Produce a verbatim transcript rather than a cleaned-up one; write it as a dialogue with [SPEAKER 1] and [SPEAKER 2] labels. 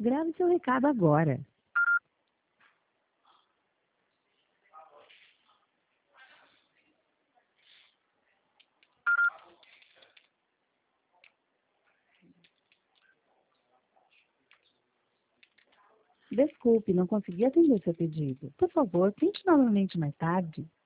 [SPEAKER 1] Grave seu recado agora. Desculpe, não consegui atender seu pedido. Por favor, tente novamente mais tarde.